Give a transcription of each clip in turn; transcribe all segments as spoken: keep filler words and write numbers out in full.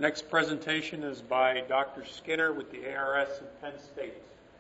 next presentation is by Doctor Skinner with the A R S in Penn State.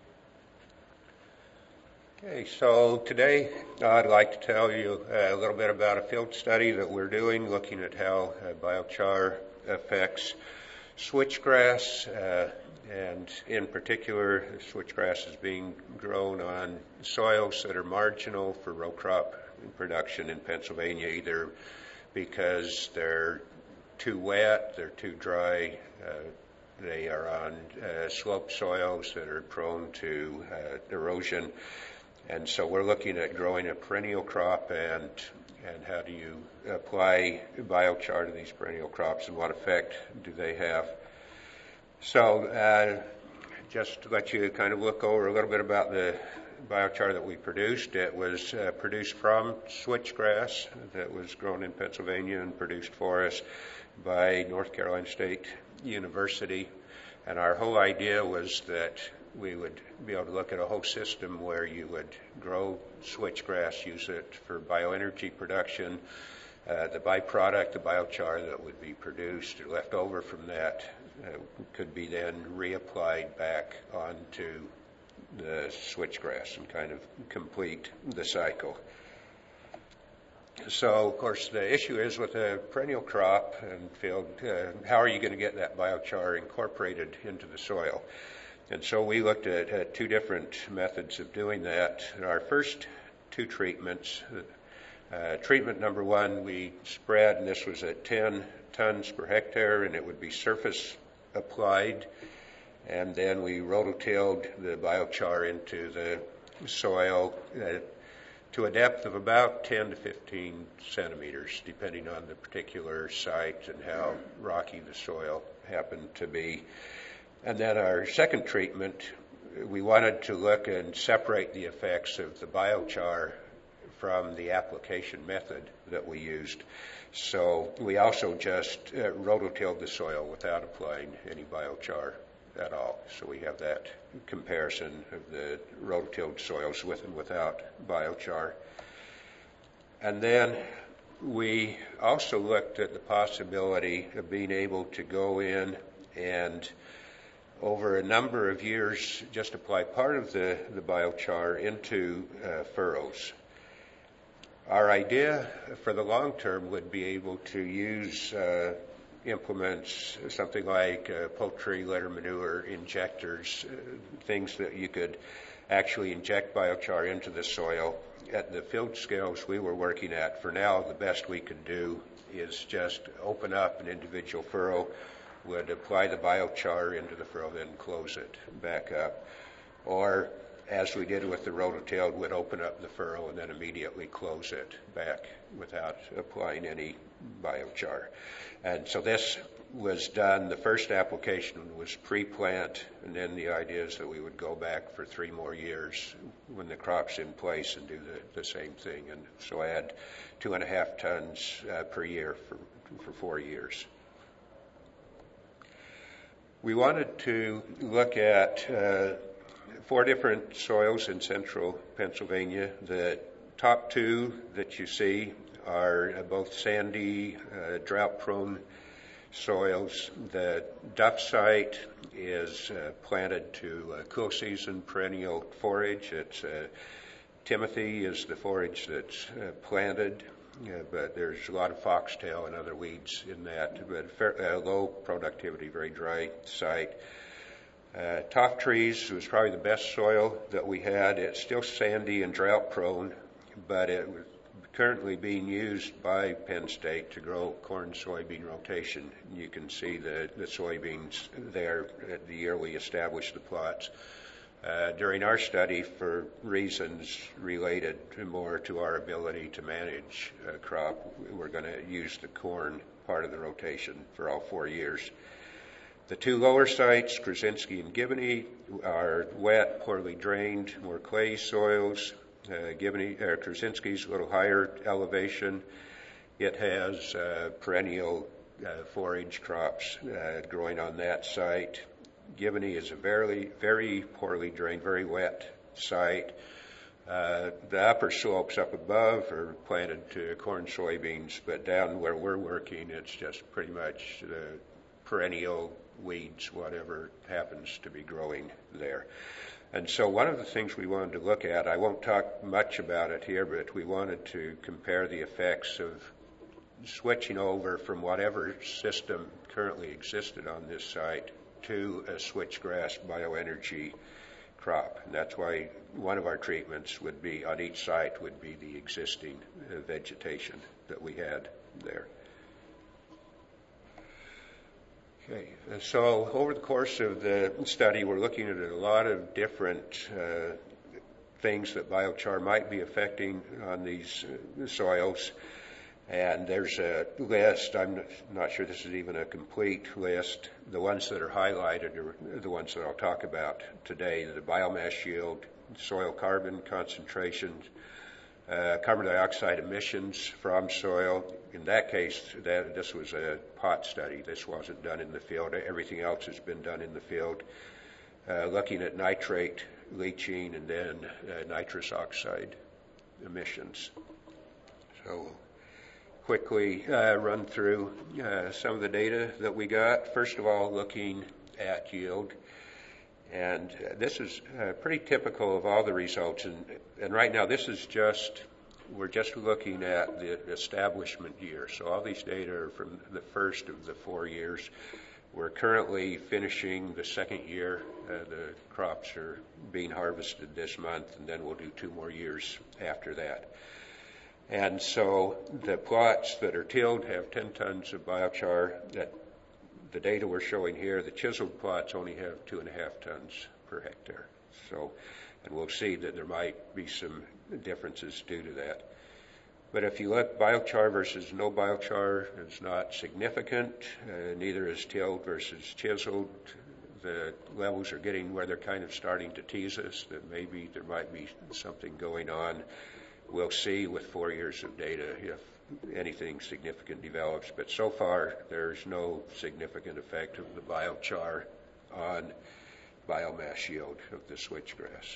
Okay, so today I'd like to tell you a little bit about a field study that we're doing looking at how uh, biochar affects switchgrass, uh, and in particular, switchgrass is being grown on soils that are marginal for row crop production in Pennsylvania, either because they're too wet, they're too dry, uh, they are on uh, slope soils that are prone to uh, erosion. And so we're looking at growing a perennial crop and and how do you apply biochar to these perennial crops and what effect do they have. So uh, just to let you kind of look over a little bit about the biochar that we produced. It was uh, produced from switchgrass that was grown in Pennsylvania and produced for us by North Carolina State University. And our whole idea was that we would be able to look at a whole system where you would grow switchgrass, use it for bioenergy production. Uh, the byproduct, the biochar that would be produced or left over from that uh, could be then reapplied back onto the switchgrass and kind of complete the cycle. So, of course, the issue is with a perennial crop and field, uh, how are you going to get that biochar incorporated into the soil? And so we looked at, at two different methods of doing that. In our first two treatments, uh, treatment number one, we spread, and this was at ten tons per hectare, and it would be surface applied. And then we rototilled the biochar into the soil uh, to a depth of about ten to fifteen centimeters, depending on the particular site and how rocky the soil happened to be. And then our second treatment, we wanted to look and separate the effects of the biochar from the application method that we used. So we also just uh, rototilled the soil without applying any biochar at all. So we have that comparison of the rototilled soils with and without biochar. And then we also looked at the possibility of being able to go in and over a number of years just apply part of the, the biochar into uh, furrows. Our idea for the long term would be able to use uh, implements, something like uh, poultry litter manure injectors, uh, things that you could actually inject biochar into the soil. At the field scales we were working at, for now the best we could do is just open up an individual furrow, would apply the biochar into the furrow, then close it back up. Or, as we did with the rototilled, would open up the furrow and then immediately close it back without applying any biochar. And so this was done, the first application was pre-plant, and then the idea is that we would go back for three more years when the crop's in place and do the, the same thing. And so add two and a half tons uh, per year for, for four years. We wanted to look at uh, four different soils in central Pennsylvania. The top two that you see are uh, both sandy, uh, drought-prone soils. The Duff site is uh, planted to uh, cool season perennial forage. It's uh, Timothy is the forage that's uh, planted. Yeah, but there's a lot of foxtail and other weeds in that, but fair, uh, low productivity, very dry site. Uh, Toff trees was probably the best soil that we had. It's still sandy and drought prone, but it was currently being used by Penn State to grow corn soybean rotation. You can see the, the soybeans there at the year we established the plots. Uh, during our study, for reasons related to more to our ability to manage a crop, we're going to use the corn part of the rotation for all four years. The two lower sites, Krasinski and Giboney, are wet, poorly drained, more clay soils. Uh, Giboney, uh, Krasinski's a little higher elevation. It has uh, perennial uh, forage crops uh, growing on that site. Giboney is a very, very poorly drained, very wet site. Uh, the upper slopes up above are planted to corn, soybeans, but down where we're working, it's just pretty much the perennial weeds, whatever happens to be growing there. And so one of the things we wanted to look at, I won't talk much about it here, but we wanted to compare the effects of switching over from whatever system currently existed on this site to a switchgrass bioenergy crop. And that's why one of our treatments would be, on each site, would be the existing uh, vegetation that we had there. Okay, so over the course of the study, we're looking at a lot of different uh, things that biochar might be affecting on these uh, soils. And there's a list. I'm not sure this is even a complete list. The ones that are highlighted are the ones that I'll talk about today: the biomass yield, soil carbon concentrations, uh, carbon dioxide emissions from soil. In that case, that, this was a pot study. This wasn't done in the field. Everything else has been done in the field. Uh, looking at nitrate leaching and then uh, nitrous oxide emissions. So quickly uh, run through uh, some of the data that we got. First of all, looking at yield. And uh, this is uh, pretty typical of all the results. And, and right now, this is just, we're just looking at the establishment year. So all these data are from the first of the four years. We're currently finishing the second year. Uh, the crops are being harvested this month, and then we'll do two more years after that. And so the plots that are tilled have ten tons of biochar. That the data we're showing here, the chiseled plots only have two and a half tons per hectare. So, and we'll see that there might be some differences due to that. But if you look, biochar versus no biochar is not significant. Uh, neither is tilled versus chiseled. The levels are getting where they're kind of starting to tease us that maybe there might be something going on. We'll see with four years of data if anything significant develops. But so far, there's no significant effect of the biochar on biomass yield of the switchgrass.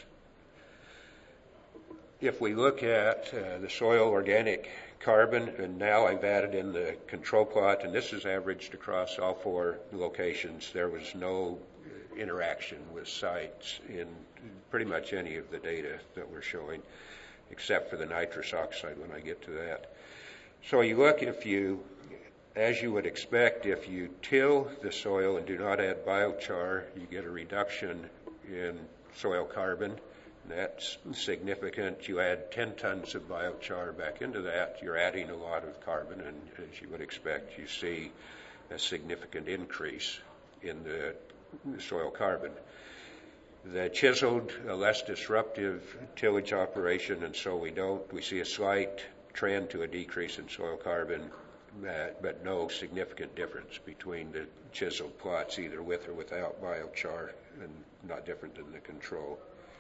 If we look at uh, the soil organic carbon, and now I've added in the control plot, and this is averaged across all four locations. There was no interaction with sites in pretty much any of the data that we're showing, except for the nitrous oxide when I get to that. So you look, if you, as you would expect, if you till the soil and do not add biochar, you get a reduction in soil carbon. That's significant. You add ten tons of biochar back into that, you're adding a lot of carbon, and as you would expect, you see a significant increase in the soil carbon. The chiseled, a less disruptive tillage operation, and so we don't, we see a slight trend to a decrease in soil carbon, uh, but no significant difference between the chiseled plots, either with or without biochar, and not different than the control.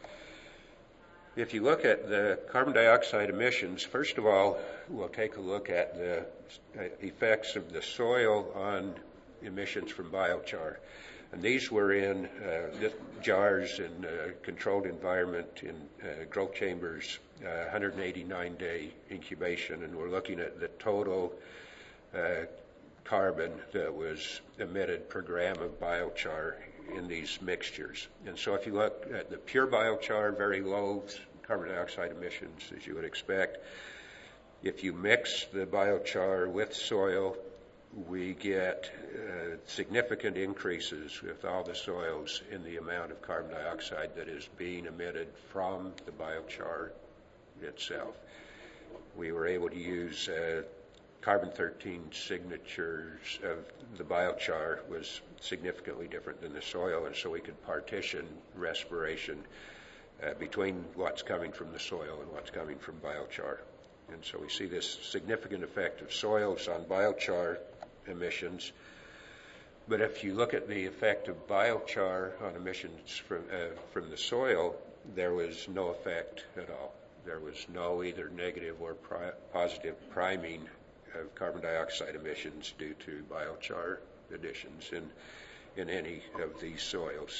If you look at the carbon dioxide emissions, first of all, we'll take a look at the effects of the soil on emissions from biochar. And these were in uh, jars in a controlled environment in uh, growth chambers, uh, one hundred eighty-nine day incubation, and we're looking at the total uh, carbon that was emitted per gram of biochar in these mixtures. And so if you look at the pure biochar, very low carbon dioxide emissions, as you would expect. If you mix the biochar with soil, we get uh, significant increases with all the soils in the amount of carbon dioxide that is being emitted from the biochar itself. We were able to use uh, carbon thirteen signatures of the biochar was significantly different than the soil, and so we could partition respiration uh, between what's coming from the soil and what's coming from biochar. And so we see this significant effect of soils on biochar emissions. But if you look at the effect of biochar on emissions from, uh, from the soil, there was no effect at all. There was no either negative or pri- positive priming of carbon dioxide emissions due to biochar additions in, in any of these soils.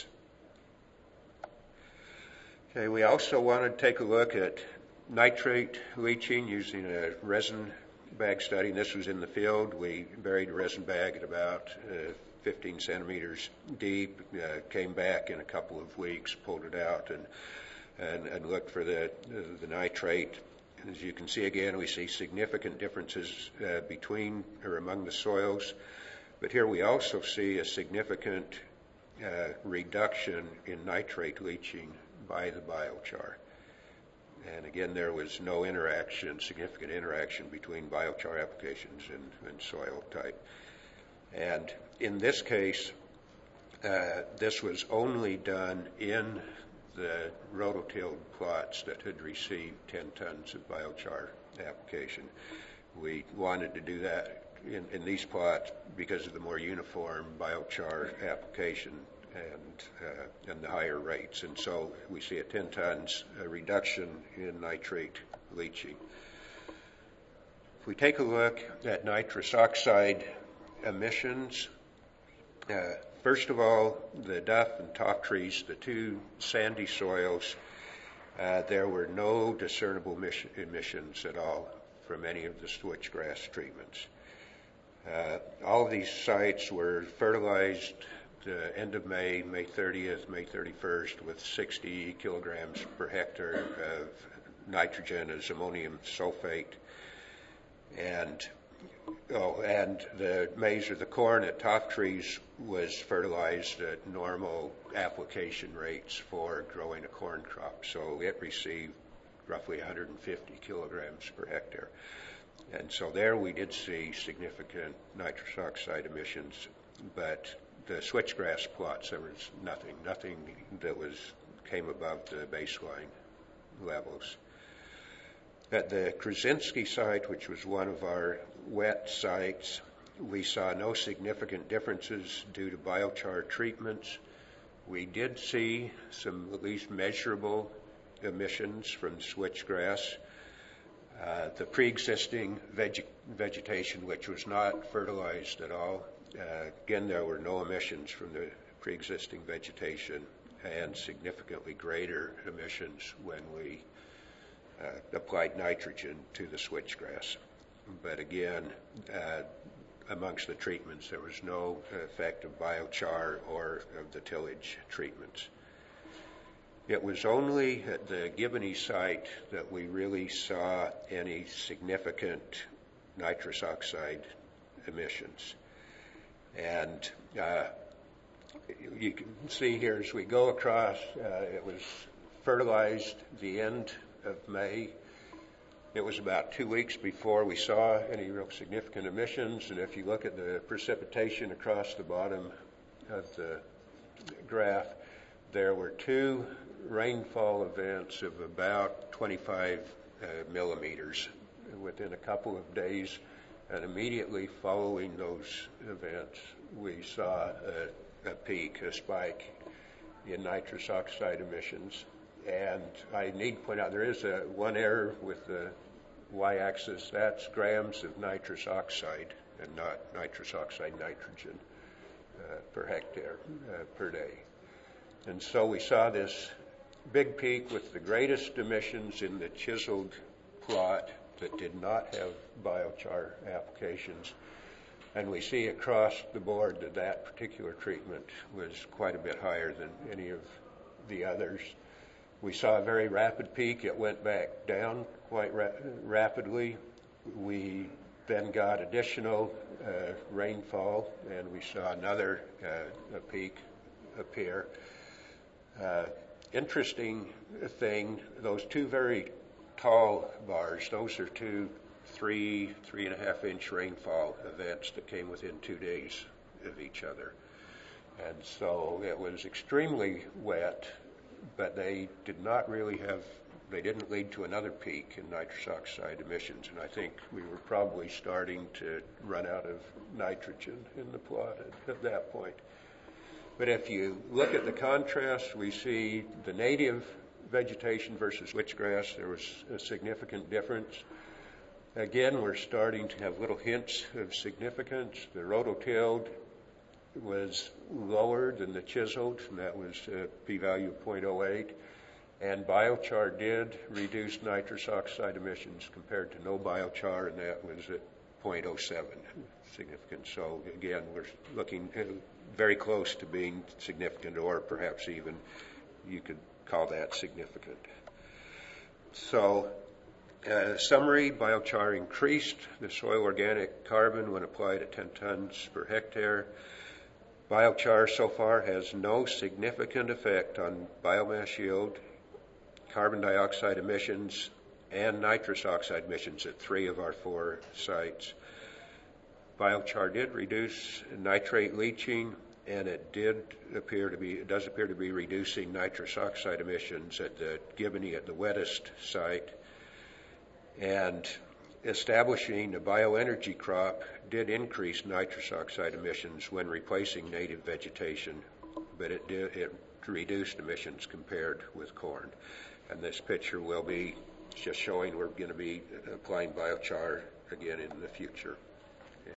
Okay, we also want to take a look at nitrate leaching using a resin bag study. And this was in the field. We buried a resin bag at about uh, fifteen centimeters deep, uh, came back in a couple of weeks, pulled it out, and and, and looked for the, the nitrate. As you can see again, we see significant differences uh, between or among the soils, but here we also see a significant uh, reduction in nitrate leaching by the biochar. And again, there was no interaction, significant interaction between biochar applications and, and soil type. And in this case, uh, this was only done in the rototilled plots that had received ten tons of biochar application. We wanted to do that in, in these plots because of the more uniform biochar application and uh, and the higher rates. And so we see a ten tons uh, reduction in nitrate leaching. If we take a look at nitrous oxide emissions, uh, first of all, the duff and top trees, the two sandy soils, uh, there were no discernible emission, emissions at all from any of the switchgrass treatments. Uh, all of these sites were fertilized the end of May, May thirtieth, May thirty-first, with sixty kilograms per hectare of nitrogen as ammonium sulfate. And oh, and the maize or the corn at top trees was fertilized at normal application rates for growing a corn crop. So it received roughly one hundred fifty kilograms per hectare. And so there we did see significant nitrous oxide emissions, but the switchgrass plots, there was nothing, nothing that was came above the baseline levels. At the Krasinski site, which was one of our wet sites, we saw no significant differences due to biochar treatments. We did see some at least measurable emissions from switchgrass. Uh, the pre-existing veg- vegetation, which was not fertilized at all, uh, again, there were no emissions from the pre-existing vegetation and significantly greater emissions when we uh, applied nitrogen to the switchgrass. But again, uh, amongst the treatments, there was no effect of biochar or of the tillage treatments. It was only at the Giboney site that we really saw any significant nitrous oxide emissions. And uh, you can see here as we go across, uh, it was fertilized the end of May. It was about two weeks before we saw any real significant emissions. And if you look at the precipitation across the bottom of the graph, there were two rainfall events of about twenty-five uh, millimeters within a couple of days, and immediately following those events, we saw a, a peak, a spike in nitrous oxide emissions. And I need to point out there is a one error with the y-axis. That's grams of nitrous oxide and not nitrous oxide nitrogen uh, per hectare uh, per day. And so we saw this big peak with the greatest emissions in the chiseled plot that did not have biochar applications. And we see across the board that that particular treatment was quite a bit higher than any of the others. We saw a very rapid peak. It went back down quite ra- rapidly. We then got additional uh, rainfall, and we saw another uh, a peak appear. Uh, interesting thing, those two very tall bars, those are two three, three and a half inch rainfall events that came within two days of each other. And so it was extremely wet, but they did not really have, they didn't lead to another peak in nitrous oxide emissions. And I think we were probably starting to run out of nitrogen in the plot at, at that point. But if you look at the contrast, we see the native vegetation versus switchgrass, there was a significant difference. Again, we're starting to have little hints of significance. The rototilled was lower than the chiseled, and that was a p-value of zero point zero eight. And biochar did reduce nitrous oxide emissions compared to no biochar, and that was at zero point zero seven, significant. So again, we're looking very close to being significant, or perhaps even you could call that significant. So, uh, summary, biochar increased the soil organic carbon when applied at ten tons per hectare. Biochar so far has no significant effect on biomass yield, carbon dioxide emissions, and nitrous oxide emissions at three of our four sites. Biochar did reduce nitrate leaching, and it did appear to be, it does appear to be reducing nitrous oxide emissions at the Giboney at the wettest site. And establishing a bioenergy crop did increase nitrous oxide emissions when replacing native vegetation, but it did, it reduced emissions compared with corn. And this picture will be just showing we're going to be applying biochar again in the future.